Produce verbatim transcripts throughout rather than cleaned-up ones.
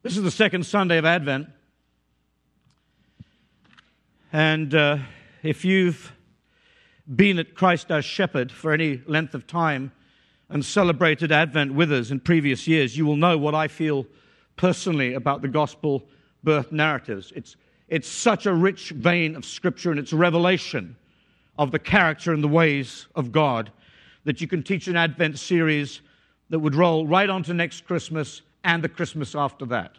This is the second Sunday of Advent. And uh, if you've been at Christ our Shepherd for any length of time and celebrated Advent with us in previous years, you will know what I feel personally about the gospel birth narratives. It's, it's such a rich vein of Scripture, and it's a revelation of the character and the ways of God that you can teach an Advent series that would roll right on to next Christmas and the Christmas after that.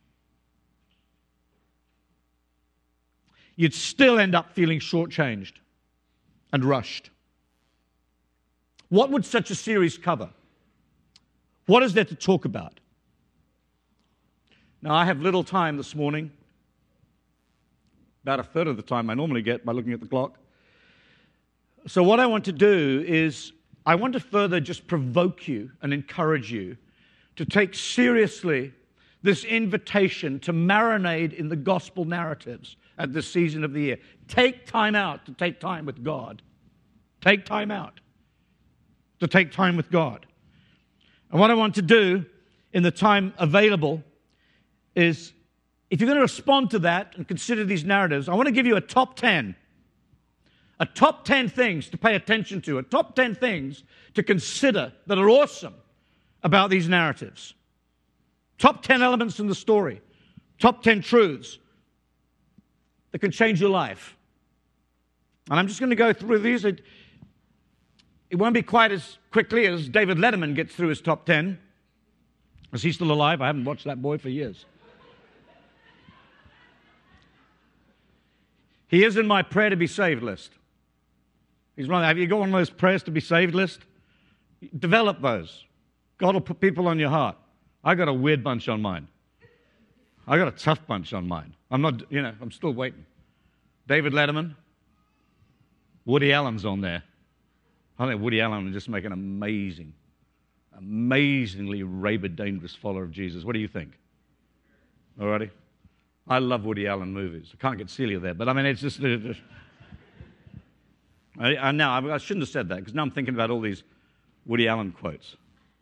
You'd still end up feeling shortchanged and rushed. What would such a series cover? What is there to talk about? Now, I have little time this morning, about a third of the time I normally get by looking at the clock. So what I want to do is I want to further just provoke you and encourage you to take seriously this invitation to marinate in the gospel narratives at this season of the year. Take time out to take time with God. Take time out to take time with God. And what I want to do in the time available is, if you're going to respond to that and consider these narratives, I want to give you a top ten. A top ten things to pay attention to. A top ten things to consider that are awesome about these narratives. Top ten elements in the story. Top ten truths that can change your life. And I'm just going to go through these. It, it won't be quite as quickly as David Letterman gets through his top ten. Is he still alive? I haven't watched that boy for years. He is in my prayer to be saved list. He's running. Have you got one of those prayers to be saved list? Develop those. God will put people on your heart. I got a weird bunch on mine. I got a tough bunch on mine. I'm not, you know, I'm still waiting. David Letterman. Woody Allen's on there. I think Woody Allen will just make an amazing, amazingly rabid, dangerous follower of Jesus. What do you think? All righty? I love Woody Allen movies. I can't get Celia there, but I mean, it's just... It, it, I, I, now, I shouldn't have said that, because now I'm thinking about all these Woody Allen quotes.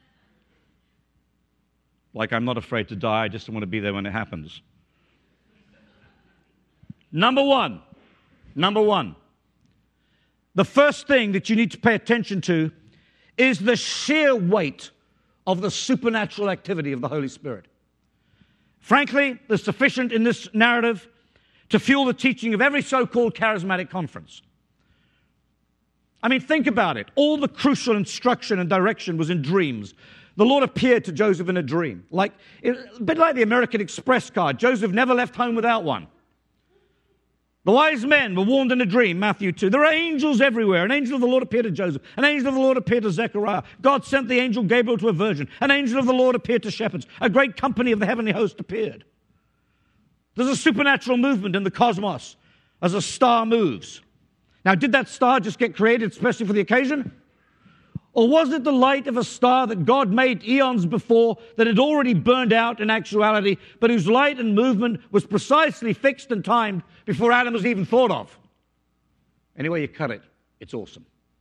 Like, I'm not afraid to die, I just want to be there when it happens. Number one. Number one. The first thing that you need to pay attention to is the sheer weight of the supernatural activity of the Holy Spirit. Frankly, there's sufficient in this narrative to fuel the teaching of every so-called charismatic conference. I mean, think about it. All the crucial instruction and direction was in dreams. The Lord appeared to Joseph in a dream. Like, a bit like the American Express card. Joseph never left home without one. The wise men were warned in a dream, Matthew two. There are angels everywhere. An angel of the Lord appeared to Joseph. An angel of the Lord appeared to Zechariah. God sent the angel Gabriel to a virgin. An angel of the Lord appeared to shepherds. A great company of the heavenly host appeared. There's a supernatural movement in the cosmos as a star moves. Now, did that star just get created especially for the occasion? Or was it the light of a star that God made eons before, that had already burned out in actuality, but whose light and movement was precisely fixed and timed before Adam was even thought of? Any way you cut it, it's awesome.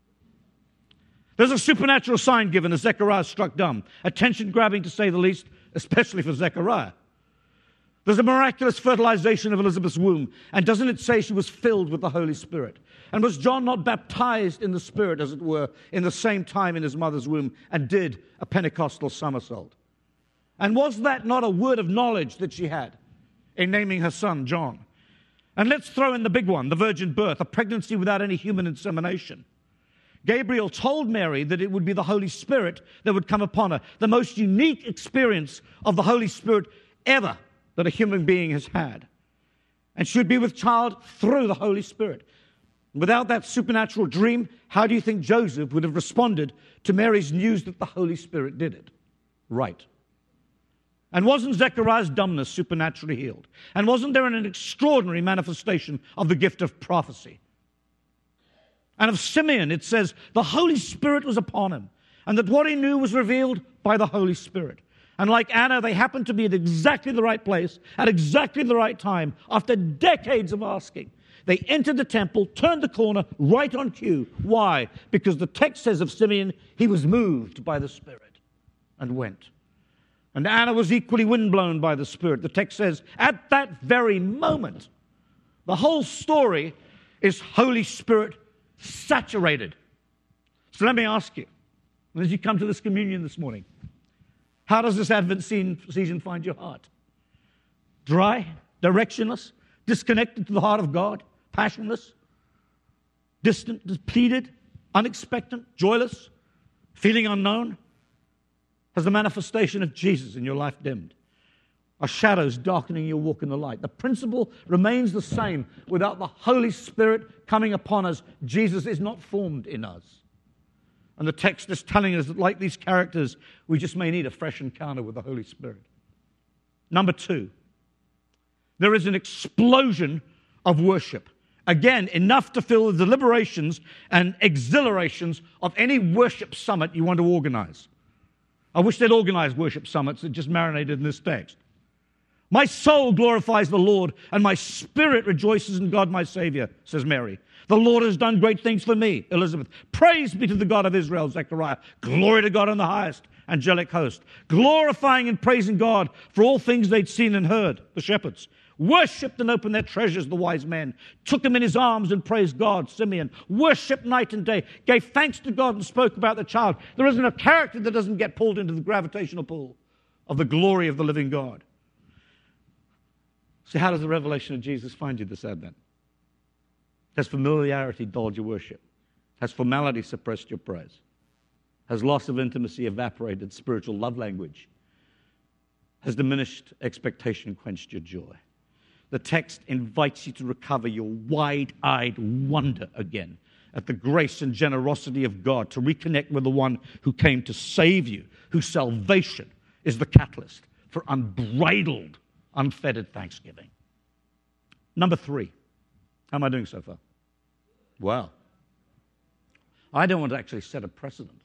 There's a supernatural sign given as Zechariah struck dumb. Attention-grabbing, to say the least, especially for Zechariah. There's a miraculous fertilization of Elizabeth's womb. And doesn't it say she was filled with the Holy Spirit? And was John not baptized in the Spirit, as it were, in the same time in his mother's womb, and did a Pentecostal somersault? And was that not a word of knowledge that she had in naming her son John? And let's throw in the big one, the virgin birth, a pregnancy without any human insemination. Gabriel told Mary that it would be the Holy Spirit that would come upon her, the most unique experience of the Holy Spirit ever that a human being has had. And she would be with child through the Holy Spirit. Without that supernatural dream, how do you think Joseph would have responded to Mary's news that the Holy Spirit did it? Right. And wasn't Zechariah's dumbness supernaturally healed? And wasn't there an extraordinary manifestation of the gift of prophecy? And of Simeon, it says, the Holy Spirit was upon him, and that what he knew was revealed by the Holy Spirit. And like Anna, they happened to be at exactly the right place, at exactly the right time, after decades of asking. They entered the temple, turned the corner, right on cue. Why? Because the text says of Simeon, he was moved by the Spirit and went. And Anna was equally windblown by the Spirit. The text says, at that very moment, the whole story is Holy Spirit saturated. So let me ask you, as you come to this communion this morning, how does this Advent season find your heart? Dry, directionless, disconnected to the heart of God, passionless, distant, depleted, unexpectant, joyless, feeling unknown? Has the manifestation of Jesus in your life dimmed? Are shadows darkening your walk in the light? The principle remains the same. Without the Holy Spirit coming upon us, Jesus is not formed in us. And the text is telling us that, like these characters, we just may need a fresh encounter with the Holy Spirit. Number two, there is an explosion of worship. Again, enough to fill the deliberations and exhilarations of any worship summit you want to organize. I wish they'd organize worship summits that just marinated in this text. My soul glorifies the Lord, and my spirit rejoices in God my Savior, says Mary. The Lord has done great things for me, Elizabeth. Praise be to the God of Israel, Zechariah. Glory to God in the highest, angelic host. Glorifying and praising God for all things they'd seen and heard, the shepherds. Worshipped and opened their treasures, the wise men. Took him in his arms and praised God, Simeon. Worshipped night and day. Gave thanks to God and spoke about the child. There isn't a character that doesn't get pulled into the gravitational pull of the glory of the living God. So how does the revelation of Jesus find you this Advent? Has familiarity dulled your worship? Has formality suppressed your praise? Has loss of intimacy evaporated spiritual love language? Has diminished expectation quenched your joy? The text invites you to recover your wide-eyed wonder again at the grace and generosity of God, to reconnect with the one who came to save you, whose salvation is the catalyst for unbridled, unfettered thanksgiving. Number three. How am I doing so far? Wow. I don't want to actually set a precedent.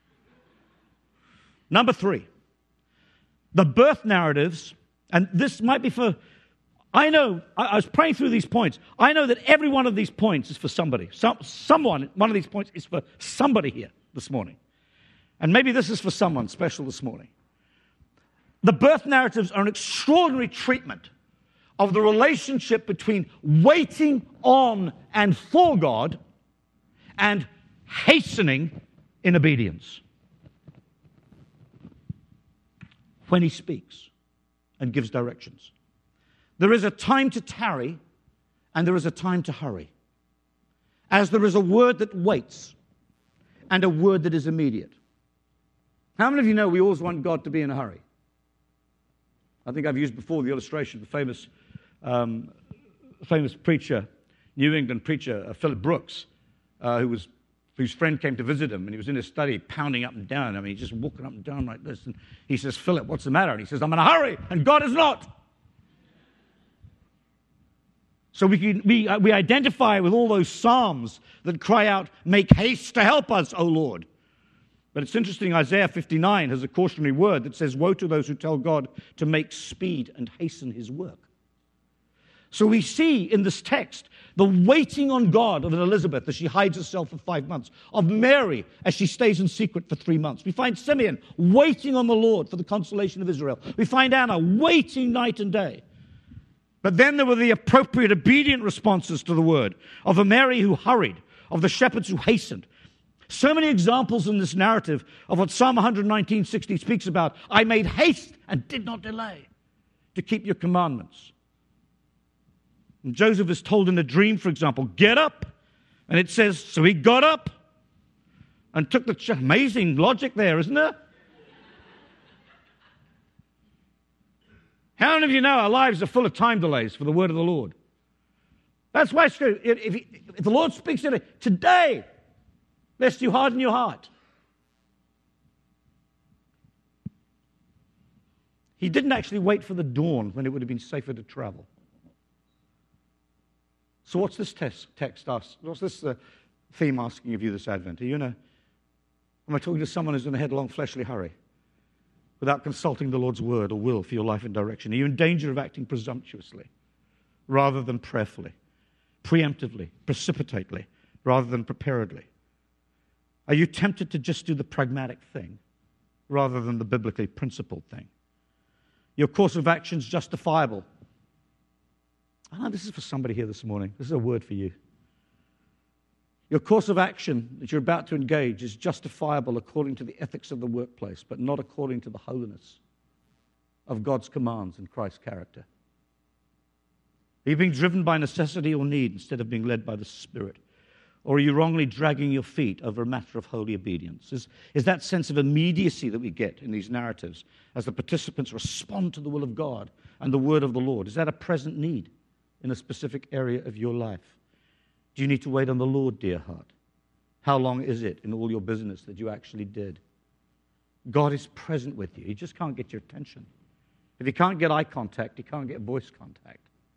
Number three. The birth narratives, and this might be for... I know, I was praying through these points. I know that every one of these points is for somebody. Some, someone, one of these points is for somebody here this morning. And maybe this is for someone special this morning. The birth narratives are an extraordinary treatment of the relationship between waiting on and for God and hastening in obedience. When he speaks and gives directions. There is a time to tarry, and there is a time to hurry. As there is a word that waits, and a word that is immediate. How many of you know we always want God to be in a hurry? I think I've used before the illustration of the famous, um, famous preacher, New England preacher, uh, Philip Brooks, uh, who was, whose friend came to visit him, and he was in his study pounding up and down. I mean, he's just walking up and down like this. And he says, Philip, what's the matter? And he says, I'm in a hurry, and God is not. So we, can, we, uh, we identify with all those psalms that cry out, make haste to help us, O Lord. But it's interesting, Isaiah fifty-nine has a cautionary word that says, woe to those who tell God to make speed and hasten his work. So we see in this text the waiting on God of Elizabeth as she hides herself for five months, of Mary as she stays in secret for three months. We find Simeon waiting on the Lord for the consolation of Israel. We find Anna waiting night and day. But then there were the appropriate obedient responses to the word, of a Mary who hurried, of the shepherds who hastened. So many examples in this narrative of what Psalm one nineteen sixty speaks about. I made haste and did not delay to keep your commandments. And Joseph is told in a dream, for example, get up. And it says, so he got up and took the... Ch- amazing logic there, isn't there? How many of you know our lives are full of time delays for the word of the Lord? That's why if, if, if the Lord speaks to you today, lest you harden your heart. He didn't actually wait for the dawn when it would have been safer to travel. So what's this text, text ask? What's this uh, theme asking of you this Advent? Are you in a, am I talking to someone who's in a headlong fleshly hurry without consulting the Lord's word or will for your life and direction? Are you in danger of acting presumptuously rather than prayerfully, preemptively, precipitately rather than preparedly? Are you tempted to just do the pragmatic thing rather than the biblically principled thing? Your course of action is justifiable. I know this is for somebody here this morning. This is a word for you. Your course of action that you're about to engage is justifiable according to the ethics of the workplace, but not according to the holiness of God's commands and Christ's character. Are you being driven by necessity or need instead of being led by the Spirit? Or are you wrongly dragging your feet over a matter of holy obedience? Is, is that sense of immediacy that we get in these narratives as the participants respond to the will of God and the word of the Lord, is that a present need in a specific area of your life? Do you need to wait on the Lord, dear heart? How long is it in all your business that you actually did? God is present with you. He just can't get your attention. If you can't get eye contact, you can't get voice contact.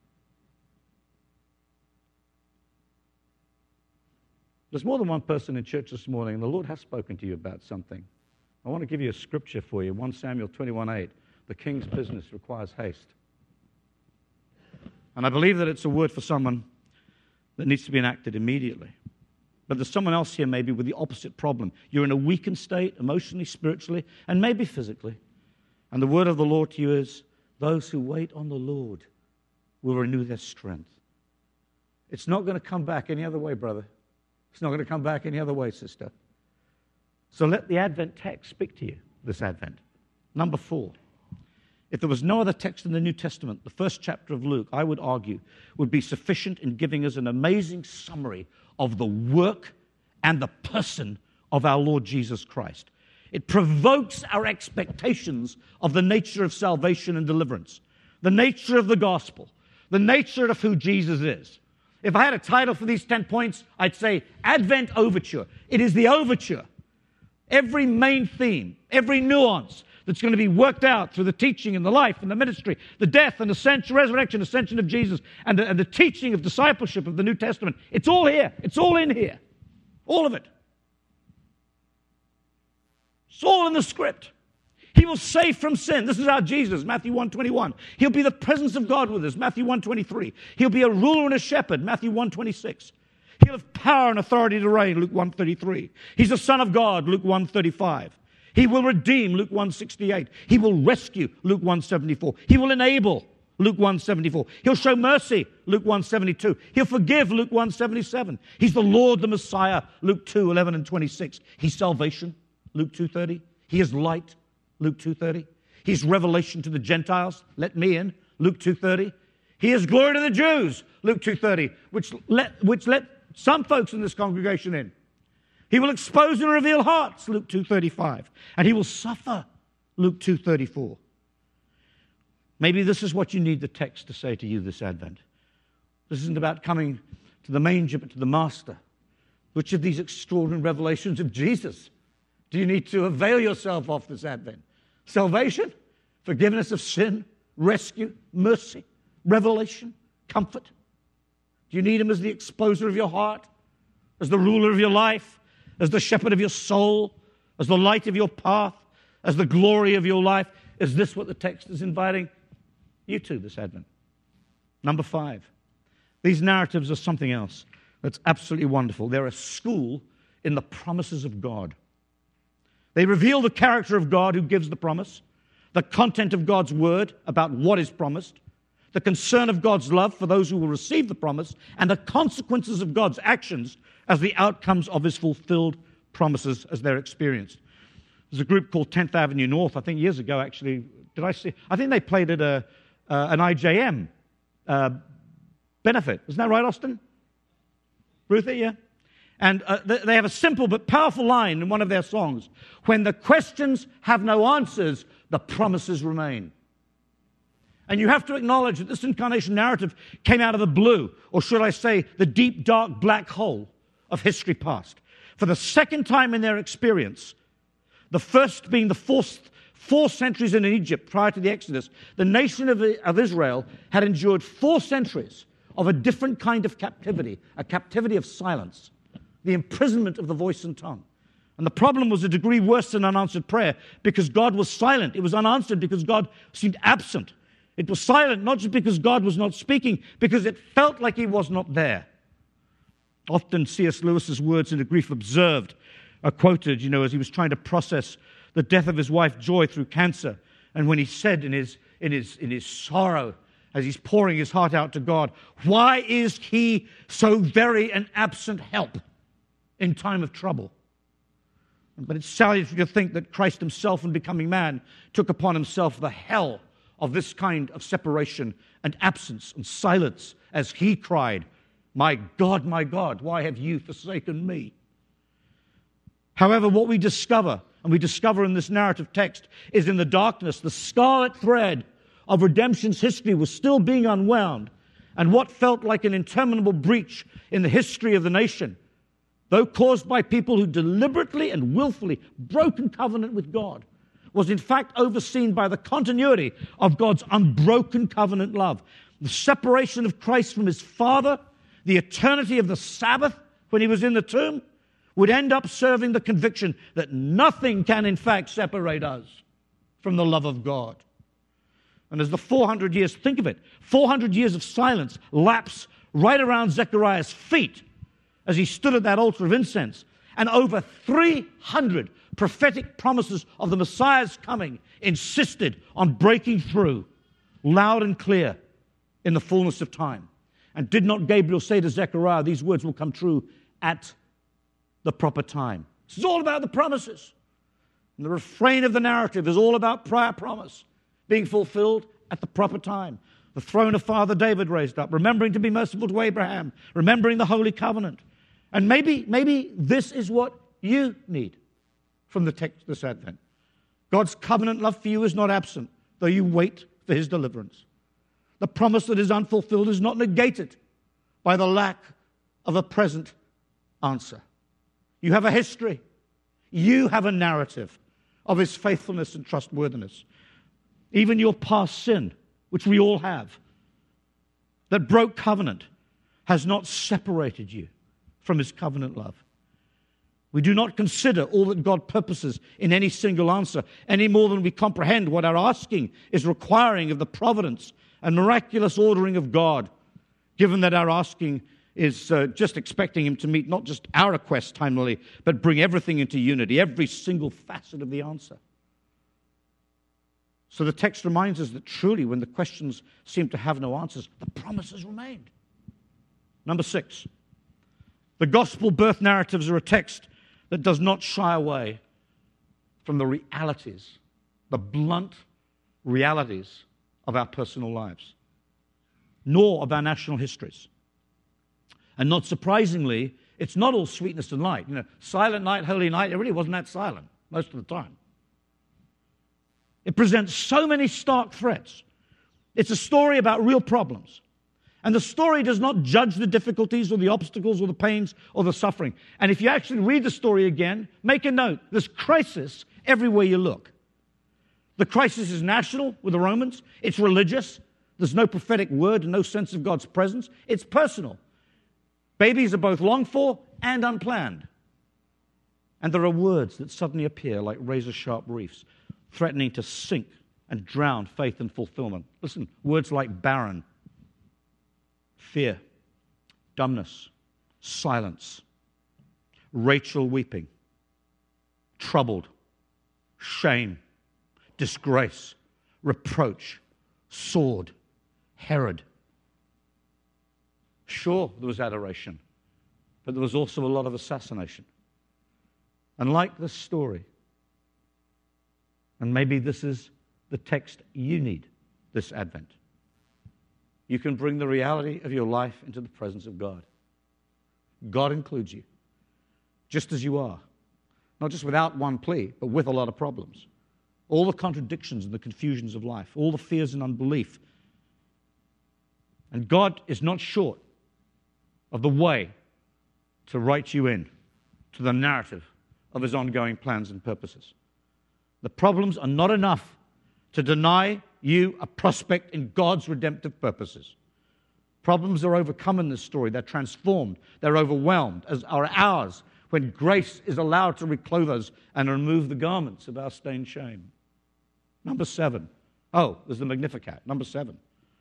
There's more than one person in church this morning, and the Lord has spoken to you about something. I want to give you a scripture for you, First Samuel twenty-one eight. The king's business requires haste. And I believe that it's a word for someone that needs to be enacted immediately. But there's someone else here maybe with the opposite problem. You're in a weakened state, emotionally, spiritually, and maybe physically. And the word of the Lord to you is, those who wait on the Lord will renew their strength. It's not going to come back any other way, brother. It's not going to come back any other way, sister. So let the Advent text speak to you this Advent. Number four. If there was no other text in the New Testament, the first chapter of Luke, I would argue, would be sufficient in giving us an amazing summary of the work and the person of our Lord Jesus Christ. It provokes our expectations of the nature of salvation and deliverance, the nature of the gospel, the nature of who Jesus is. If I had a title for these ten points, I'd say Advent Overture. It is the overture. Every main theme, every nuance that's going to be worked out through the teaching and the life and the ministry, the death and ascension, resurrection, ascension of Jesus, and the, and the teaching of discipleship of the New Testament. It's all here. It's all in here. All of it. It's all in the script. He will save from sin. This is our Jesus, Matthew one twenty-one. He'll be the presence of God with us, Matthew one twenty-three. He'll be a ruler and a shepherd, Matthew one twenty-six. He'll have power and authority to reign, Luke one thirty-three. He's the Son of God, Luke one thirty-five. He will redeem, Luke one sixty-eight. He will rescue, Luke one seventy-four. He will enable, Luke one seventy-four. He'll show mercy, Luke one seventy-two. He'll forgive, Luke one seventy-seven. He's the Lord, the Messiah, Luke two eleven and twenty-six. He's salvation, Luke two thirty. He is light, Luke two thirty. He's revelation to the Gentiles, let me in, Luke two thirty. He is glory to the Jews, Luke two thirty, which let, which let some folks in this congregation in. He will expose and reveal hearts, Luke two thirty-five. And he will suffer, Luke two thirty-four. Maybe this is what you need the text to say to you this Advent. This isn't about coming to the manger, but to the master. Which of these extraordinary revelations of Jesus do you need to avail yourself of this Advent? Salvation, forgiveness of sin, rescue, mercy, revelation, comfort. Do you need him as the exposer of your heart, as the ruler of your life, as the shepherd of your soul, as the light of your path, as the glory of your life? Is this what the text is inviting you to this Advent? Number five, these narratives are something else that's absolutely wonderful. They're a school in the promises of God. They reveal the character of God who gives the promise, the content of God's word about what is promised, the concern of God's love for those who will receive the promise, and the consequences of God's actions as the outcomes of his fulfilled promises as they're experienced. There's a group called tenth Avenue North, I think years ago actually. Did I see? I think they played at a, uh, an I J M uh, benefit. Isn't that right, Austin? Ruthie, yeah? And uh, they have a simple but powerful line in one of their songs. When the questions have no answers, the promises remain. And you have to acknowledge that this incarnation narrative came out of the blue, or should I say, the deep, dark, black hole of history past. For the second time in their experience, the first being the fourth, four centuries in Egypt prior to the Exodus, the nation of, of Israel had endured four centuries of a different kind of captivity, a captivity of silence, the imprisonment of the voice and tongue. And the problem was a degree worse than unanswered prayer because God was silent. It was unanswered because God seemed absent. It was silent not just because God was not speaking, because it felt like he was not there. Often C S Lewis's words in A Grief Observed are quoted, you know, as he was trying to process the death of his wife Joy through cancer. And when he said in his, in his, in his sorrow, as he's pouring his heart out to God. Why is he so very an absent help in time of trouble? But it's sad to think that Christ himself, in becoming man, took upon himself the hell of this kind of separation and absence and silence as he cried, "My God, my God, why have you forsaken me?" However, what we discover, and we discover in this narrative text, is in the darkness, the scarlet thread of redemption's history was still being unwound, and what felt like an interminable breach in the history of the nation, though caused by people who deliberately and willfully broke in covenant with God, was in fact overseen by the continuity of God's unbroken covenant love. The separation of Christ from his Father, the eternity of the Sabbath when he was in the tomb, would end up serving the conviction that nothing can in fact separate us from the love of God. And as the four hundred years, think of it, four hundred years of silence lapse right around Zechariah's feet as he stood at that altar of incense, and over three hundred prophetic promises of the Messiah's coming insisted on breaking through loud and clear in the fullness of time. And did not Gabriel say to Zechariah, these words will come true at the proper time? This is all about the promises. And the refrain of the narrative is all about prior promise being fulfilled at the proper time. The throne of Father David raised up, remembering to be merciful to Abraham, remembering the Holy Covenant. And maybe, maybe this is what you need from the text this Advent. God's covenant love for you is not absent, though you wait for his deliverance. The promise that is unfulfilled is not negated by the lack of a present answer. You have a history. You have a narrative of his faithfulness and trustworthiness. Even your past sin, which we all have, that broke covenant, has not separated you from his covenant love. We do not consider all that God purposes in any single answer any more than we comprehend what our asking is requiring of the providence and miraculous ordering of God, given that our asking is uh, just expecting him to meet not just our requests timely, but bring everything into unity, every single facet of the answer. So the text reminds us that truly when the questions seem to have no answers, the promises remained. Number six, the gospel birth narratives are a text that does not shy away from the realities, the blunt realities of our personal lives, nor of our national histories. And not surprisingly, it's not all sweetness and light. You know, silent night, holy night, it really wasn't that silent most of the time. It presents so many stark threats. It's a story about real problems. And the story does not judge the difficulties or the obstacles or the pains or the suffering. And if you actually read the story again, make a note. There's crisis everywhere you look. The crisis is national with the Romans. It's religious. There's no prophetic word and no sense of God's presence. It's personal. Babies are both longed for and unplanned. And there are words that suddenly appear like razor-sharp reefs, threatening to sink and drown faith and fulfillment. Listen, words like barren, fear, dumbness, silence, Rachel weeping, troubled, shame, disgrace, reproach, sword, Herod. Sure, there was adoration, but there was also a lot of assassination. And like this story, and maybe this is the text you need this Advent, you can bring the reality of your life into the presence of God. God includes you, just as you are. Not just without one plea, but with a lot of problems. All the contradictions and the confusions of life, all the fears and unbelief. And God is not short of the way to write you in to the narrative of his ongoing plans and purposes. The problems are not enough to deny you a prospect in God's redemptive purposes. Problems are overcome in this story. They're transformed. They're overwhelmed, as are ours, when grace is allowed to reclothe us and remove the garments of our stained shame. Number seven. Oh, there's the Magnificat. Number seven.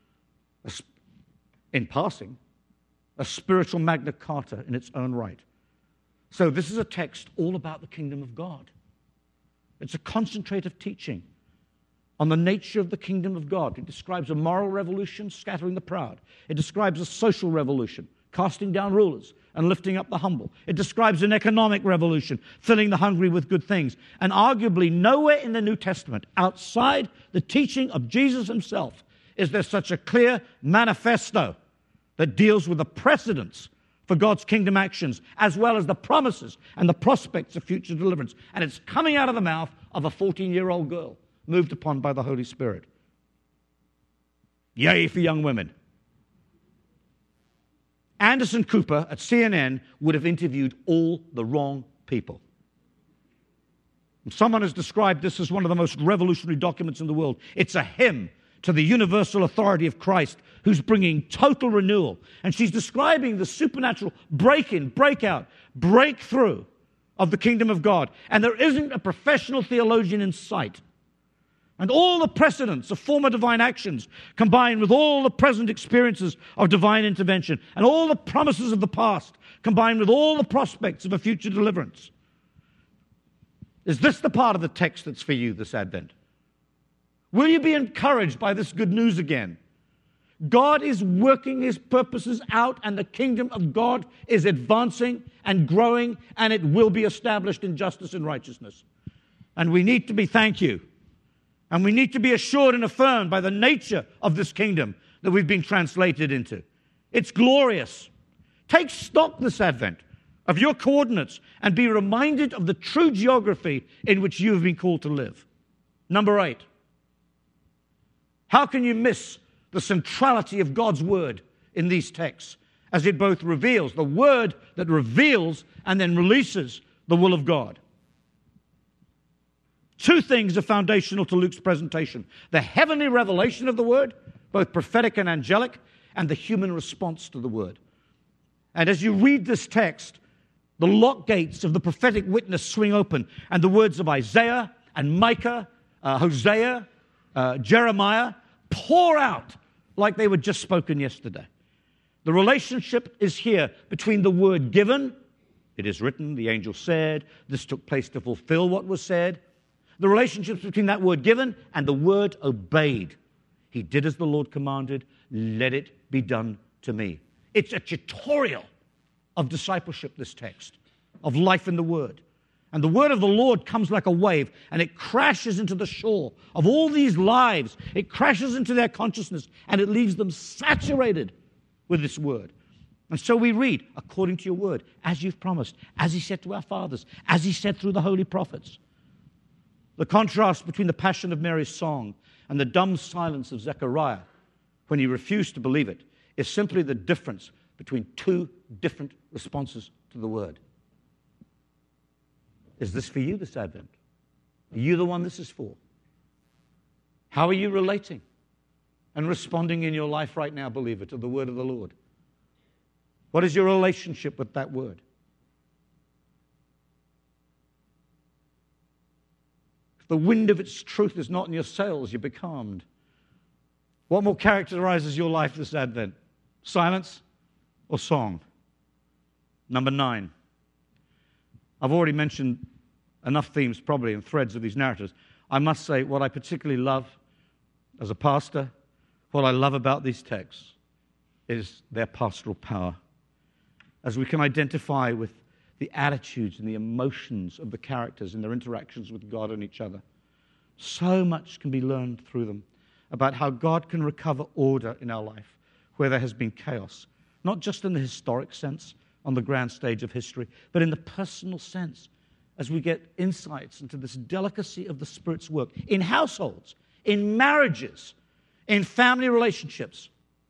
In passing, a spiritual Magna Carta in its own right. So this is a text all about the kingdom of God. It's a concentrative teaching on the nature of the kingdom of God. It describes a moral revolution, scattering the proud. It describes a social revolution, casting down rulers and lifting up the humble. It describes an economic revolution, filling the hungry with good things. And arguably nowhere in the New Testament, outside the teaching of Jesus himself, is there such a clear manifesto that deals with the precedents for God's kingdom actions, as well as the promises and the prospects of future deliverance. And it's coming out of the mouth of a fourteen-year-old girl, moved upon by the Holy Spirit. Yay for young women. Anderson Cooper at C N N would have interviewed all the wrong people. Someone has described this as one of the most revolutionary documents in the world. It's a hymn to the universal authority of Christ, who's bringing total renewal. And she's describing the supernatural break-in, breakout, breakthrough of the kingdom of God. And there isn't a professional theologian in sight. And all the precedents of former divine actions combined with all the present experiences of divine intervention and all the promises of the past combined with all the prospects of a future deliverance. Is this the part of the text that's for you this Advent? Will you be encouraged by this good news again? God is working his purposes out, and the kingdom of God is advancing and growing, and it will be established in justice and righteousness. And we need to be thank you. And we need to be assured and affirmed by the nature of this kingdom that we've been translated into. It's glorious. Take stock this Advent of your coordinates and be reminded of the true geography in which you have been called to live. Number eight. How can you miss the centrality of God's word in these texts, as it both reveals, the word that reveals and then releases the will of God? Two things are foundational to Luke's presentation: the heavenly revelation of the word, both prophetic and angelic, and the human response to the word. And as you read this text, the lock gates of the prophetic witness swing open, and the words of Isaiah and Micah, uh, Hosea, uh, Jeremiah pour out like they were just spoken yesterday. The relationship is here between the word given, it is written, the angel said, this took place to fulfill what was said. The relationship between that word given and the word obeyed. He did as the Lord commanded, let it be done to me. It's a tutorial of discipleship, this text, of life in the word. And the word of the Lord comes like a wave, and it crashes into the shore of all these lives. It crashes into their consciousness, and it leaves them saturated with this word. And so we read, according to your word, as you've promised, as he said to our fathers, as he said through the holy prophets. The contrast between the passion of Mary's song and the dumb silence of Zechariah when he refused to believe it is simply the difference between two different responses to the word. Is this for you this Advent? Are you the one this is for? How are you relating and responding in your life right now, believer, to the word of the Lord? What is your relationship with that word? If the wind of its truth is not in your sails, you're becalmed. What more characterizes your life this Advent? Silence or song? Number nine. I've already mentioned enough themes probably and threads of these narratives. I must say what I particularly love as a pastor, what I love about these texts is their pastoral power. As we can identify with the attitudes and the emotions of the characters in their interactions with God and each other. So much can be learned through them about how God can recover order in our life where there has been chaos, not just in the historic sense on the grand stage of history, but in the personal sense as we get insights into this delicacy of the Spirit's work in households, in marriages, in family relationships.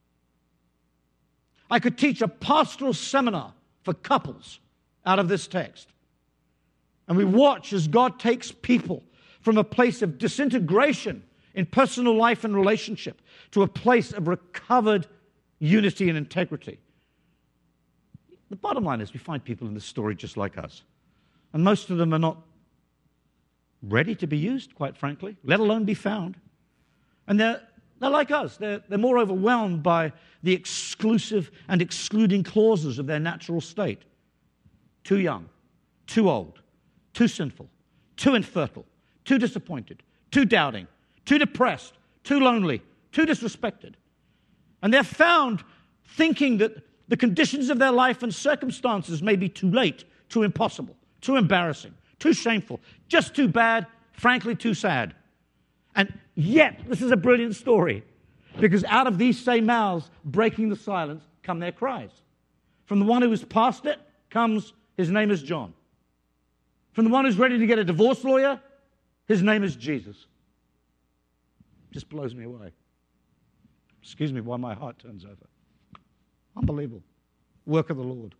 I could teach a pastoral seminar for couples out of this text. And we watch as God takes people from a place of disintegration in personal life and relationship to a place of recovered unity and integrity. The bottom line is we find people in this story just like us. And most of them are not ready to be used, quite frankly, let alone be found. And they're, they're like us. They're, they're more overwhelmed by the exclusive and excluding clauses of their natural state. Too young, too old, too sinful, too infertile, too disappointed, too doubting, too depressed, too lonely, too disrespected. And they're found thinking that the conditions of their life and circumstances may be too late, too impossible, too embarrassing, too shameful, just too bad, frankly too sad. And yet, this is a brilliant story, because out of these same mouths, breaking the silence, come their cries. From the one who was past it comes, his name is John. From the one who's ready to get a divorce lawyer, his name is Jesus. Just blows me away. Excuse me while my heart turns over. Unbelievable. Work of the Lord.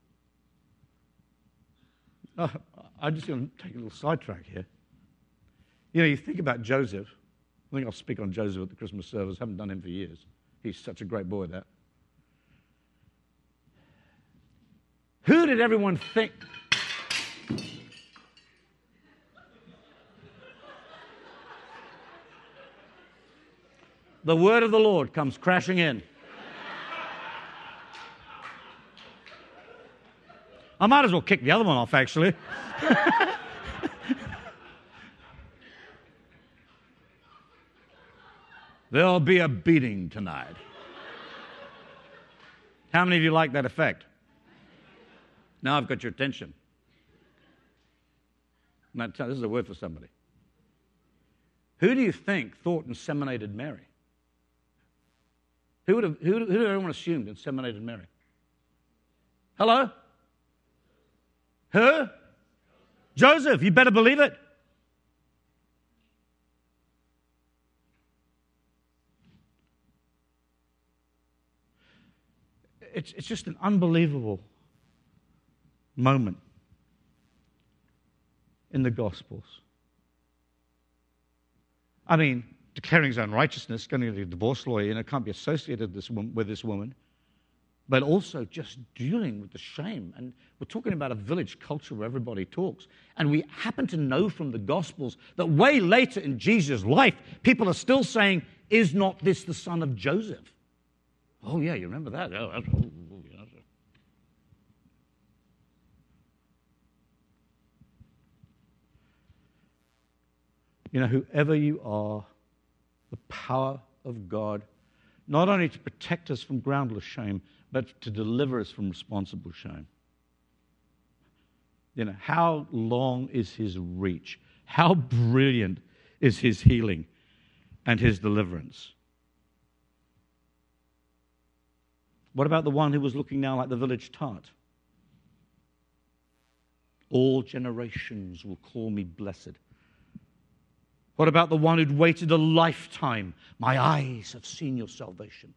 Oh, I'm just going to take a little sidetrack here. You know, you think about Joseph. I think I'll speak on Joseph at the Christmas service. I haven't done him for years. He's such a great boy, that. Who did everyone think? The word of the Lord comes crashing in. I might as well kick the other one off, actually. There'll be a beating tonight. How many of you like that effect? Now I've got your attention. Now, this is a word for somebody. Who do you think thought inseminated Mary? Who would have, who, who did everyone assumed inseminated Mary? Hello? Who? Joseph, you better believe it. It's, it's just an unbelievable moment in the Gospels. I mean, declaring his own righteousness, going to the divorce lawyer, and it can't be associated this, with this woman, but also just dealing with the shame. And we're talking about a village culture where everybody talks. And we happen to know from the Gospels that way later in Jesus' life, people are still saying, is not this the son of Joseph? Oh, yeah, you remember that? Oh, that's, oh, oh, yeah, that's you know, whoever you are, the power of God, not only to protect us from groundless shame, but to deliver us from responsible shame. You know, how long is his reach? How brilliant is his healing and his deliverance? What about the one who was looking now like the village tart? All generations will call me blessed. What about the one who'd waited a lifetime? My eyes have seen your salvation.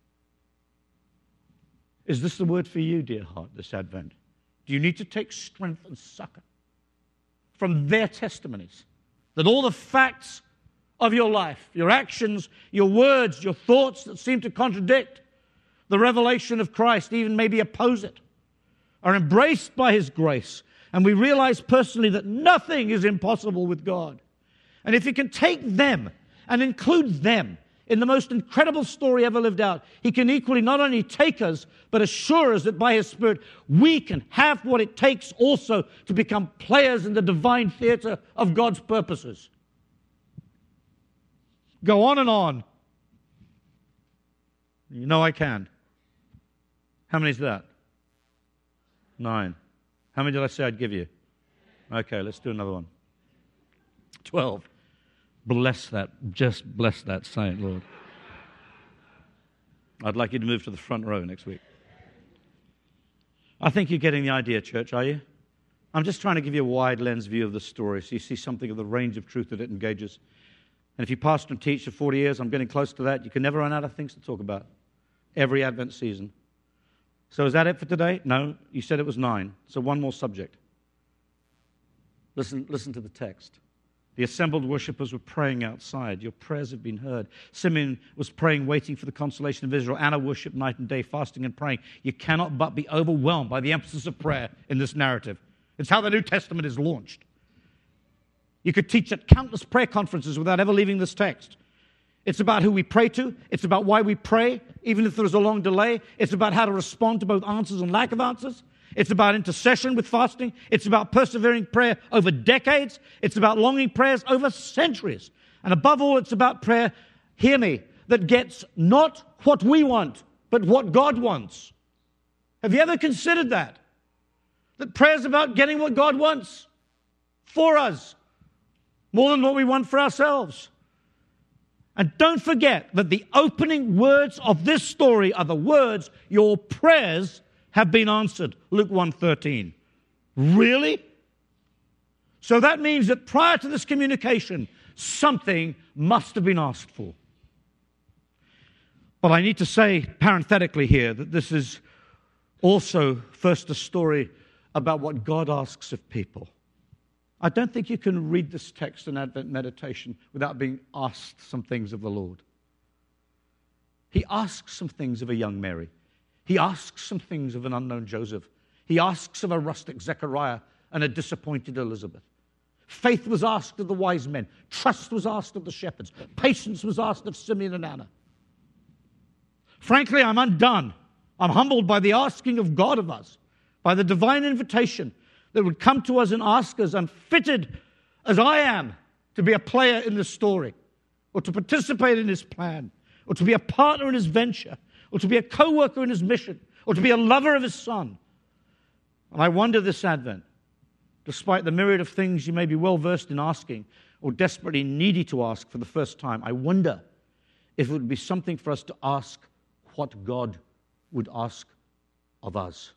Is this the word for you, dear heart, this Advent? Do you need to take strength and succor from their testimonies? That all the facts of your life, your actions, your words, your thoughts that seem to contradict the revelation of Christ, even maybe oppose it, are embraced by his grace. And we realize personally that nothing is impossible with God. And if he can take them and include them in the most incredible story ever lived out, he can equally not only take us, but assure us that by his Spirit, we can have what it takes also to become players in the divine theater of God's purposes. Go on and on. You know I can. How many is that? Nine. How many did I say I'd give you? Okay, let's do another one. Twelve. Bless that. Just bless that saint, Lord. I'd like you to move to the front row next week. I think you're getting the idea, church, are you? I'm just trying to give you a wide lens view of the story so you see something of the range of truth that it engages. And if you pastor and teach for forty years, I'm getting close to that, you can never run out of things to talk about. Every Advent season. So is that it for today? No, you said it was nine. So one more subject. Listen, listen to the text. The assembled worshippers were praying outside. Your prayers have been heard. Simeon was praying, waiting for the consolation of Israel. Anna worshipped night and day, fasting and praying. You cannot but be overwhelmed by the emphasis of prayer in this narrative. It's how the New Testament is launched. You could teach at countless prayer conferences without ever leaving this text. It's about who we pray to. It's about why we pray, even if there's a long delay. It's about how to respond to both answers and lack of answers. It's about intercession with fasting. It's about persevering prayer over decades. It's about longing prayers over centuries. And above all, it's about prayer hear me, that gets not what we want, but what God wants. Have you ever considered that? That prayer's about getting what God wants for us, more than what we want for ourselves. And don't forget that the opening words of this story are the words, your prayers have been answered. Luke one thirteen. Really? So that means that prior to this communication, something must have been asked for. But I need to say parenthetically here that this is also first a story about what God asks of people. I don't think you can read this text in Advent meditation without being asked some things of the Lord. He asks some things of a young Mary. He asks some things of an unknown Joseph. He asks of a rustic Zechariah and a disappointed Elizabeth. Faith was asked of the wise men. Trust was asked of the shepherds. Patience was asked of Simeon and Anna. Frankly, I'm undone. I'm humbled by the asking of God of us, by the divine invitation that would come to us and ask us, unfitted as I am to be a player in this story, or to participate in his plan, or to be a partner in his venture, or to be a co-worker in his mission, or to be a lover of his son. And I wonder this Advent, despite the myriad of things you may be well-versed in asking, or desperately needy to ask for the first time, I wonder if it would be something for us to ask what God would ask of us.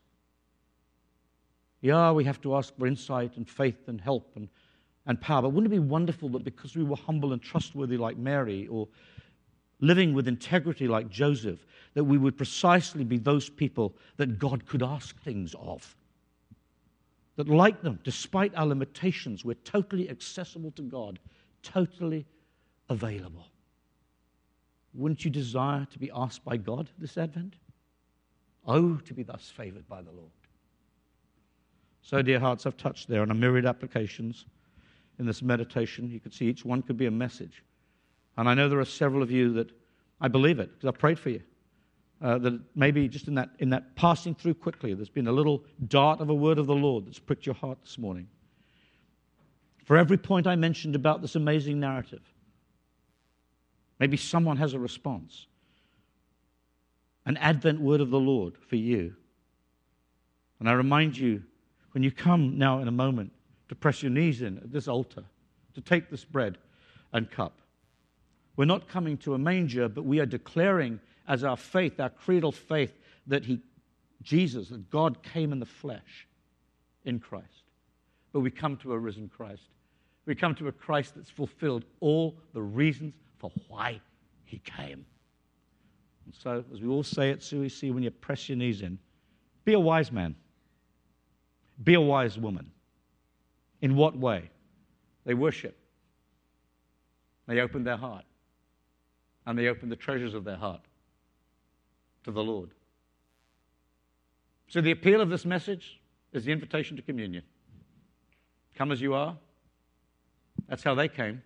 Yeah, we have to ask for insight and faith and help and, and power, but wouldn't it be wonderful that because we were humble and trustworthy like Mary, or living with integrity like Joseph, that we would precisely be those people that God could ask things of? That like them, despite our limitations, we're totally accessible to God, totally available. Wouldn't you desire to be asked by God this Advent? Oh, to be thus favored by the Lord. So, dear hearts, I've touched there on a myriad applications in this meditation. You could see each one could be a message. And I know there are several of you that I believe it, because I've prayed for you. Uh, that maybe just in that, in that passing through quickly, there's been a little dart of a word of the Lord that's pricked your heart this morning. For every point I mentioned about this amazing narrative, maybe someone has a response. An Advent word of the Lord for you. And I remind you, when you come now in a moment to press your knees in at this altar, to take this bread and cup, we're not coming to a manger, but we are declaring as our faith, our creedal faith, that He, Jesus, that God came in the flesh in Christ. But we come to a risen Christ. We come to a Christ that's fulfilled all the reasons for why He came. And so, as we all say at C E C, when you press your knees in, be a wise man. Be a wise woman. In what way? They worship. They open their heart. And they open the treasures of their heart to the Lord. So the appeal of this message is the invitation to communion. Come as you are. That's how they came.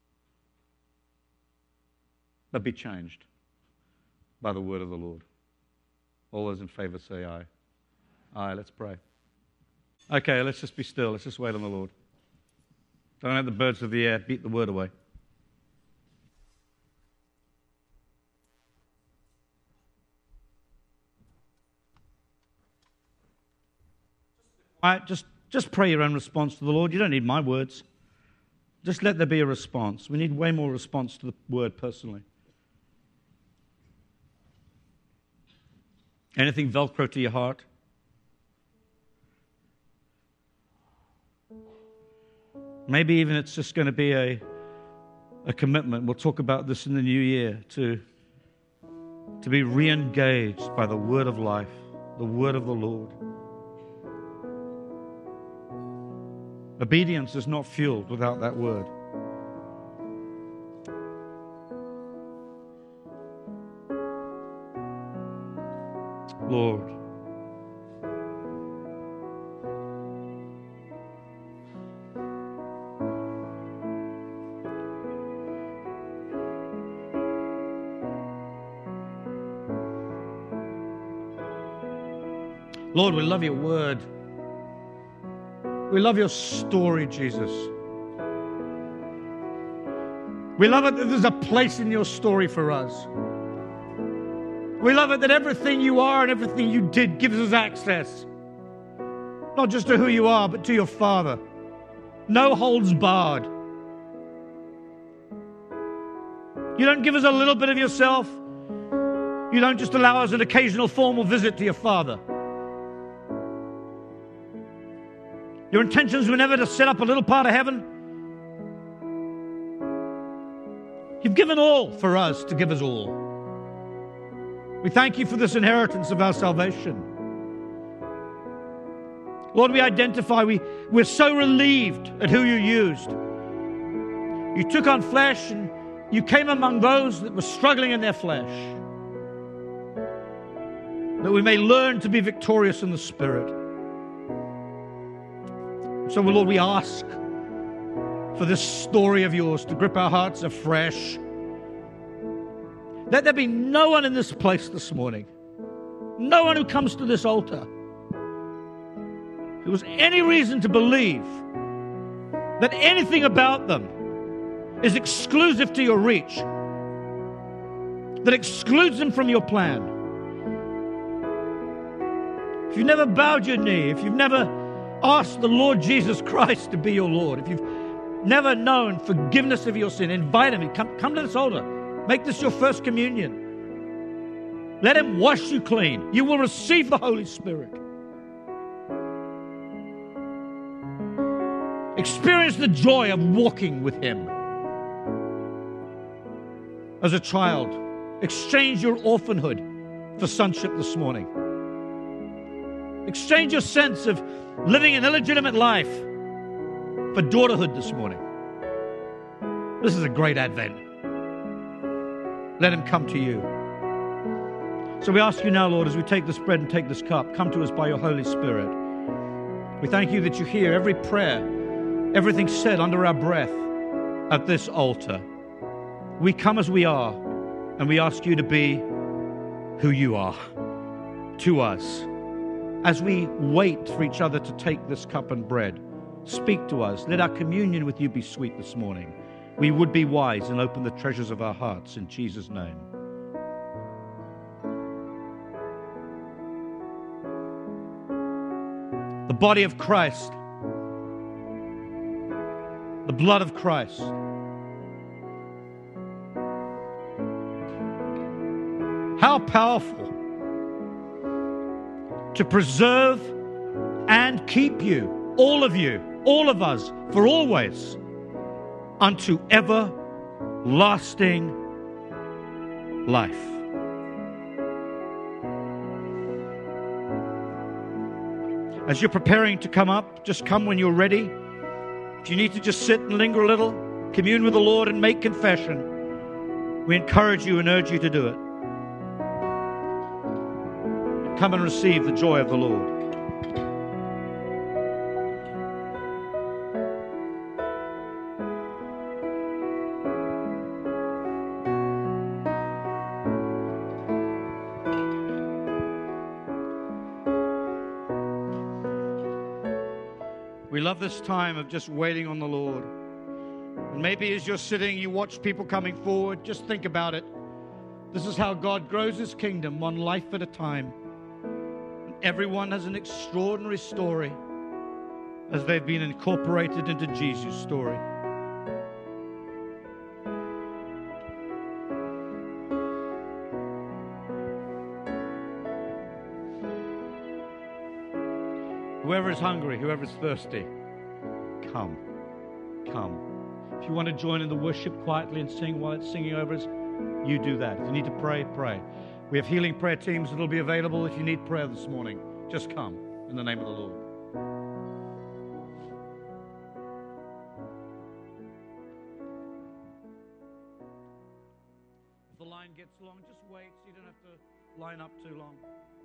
But be changed by the word of the Lord. All those in favor say aye. Aye, let's pray. Okay, let's just be still. Let's just wait on the Lord. Don't let the birds of the air beat the word away. All right, just, just pray your own response to the Lord. You don't need my words. Just let there be a response. We need way more response to the word personally. Anything Velcro to your heart? Maybe even it's just going to be a, a commitment. We'll talk about this in the new year, to, to be re-engaged by the word of life, the word of the Lord. Obedience is not fueled without that word. Lord, Lord, we love your word. We love your story, Jesus. We love it that there's a place in your story for us. We love it that everything you are and everything you did gives us access. Not just to who you are, but to your Father. No holds barred. You don't give us a little bit of yourself. You don't just allow us an occasional formal visit to your Father. Your intentions were never to set up a little part of heaven. You've given all for us to give us all. We thank you for this inheritance of our salvation. Lord, we identify, we, we're so relieved at who you used. You took on flesh and you came among those that were struggling in their flesh, that we may learn to be victorious in the Spirit. So, Lord, we ask for this story of yours to grip our hearts afresh. Let there be no one in this place this morning, no one who comes to this altar who has any reason to believe that anything about them is exclusive to your reach, that excludes them from your plan. If you've never bowed your knee, if you've never asked the Lord Jesus Christ to be your Lord, if you've never known forgiveness of your sin, invite him. Come, come to this altar. Make this your first communion. Let him wash you clean. You will receive the Holy Spirit. Experience the joy of walking with him. As a child, exchange your orphanhood for sonship this morning. Exchange your sense of living an illegitimate life for daughterhood this morning. This is a great Advent. Let him come to you. So we ask you now, Lord, as we take this bread and take this cup, come to us by your Holy Spirit. We thank you that you hear every prayer, everything said under our breath at this altar. We come as we are, and we ask you to be who you are to us. As we wait for each other to take this cup and bread, speak to us. Let our communion with you be sweet this morning. We would be wise and open the treasures of our hearts in Jesus' name. The body of Christ, the blood of Christ. How powerful to preserve and keep you, all of you, all of us, for always, unto everlasting life. As you're preparing to come up, just come when you're ready. If you need to just sit and linger a little, commune with the Lord and make confession, we encourage you and urge you to do it. Come and receive the joy of the Lord. We love this time of just waiting on the Lord. And maybe as you're sitting, you watch people coming forward. Just think about it. This is how God grows his kingdom, one life at a time. Everyone has an extraordinary story as they've been incorporated into Jesus' story. Whoever is hungry, whoever is thirsty, come, come. If you want to join in the worship quietly and sing while it's singing over us, you do that. If you need to pray, pray. We have healing prayer teams that will be available if you need prayer this morning. Just come in the name of the Lord. If the line gets long, just wait so you don't have to line up too long.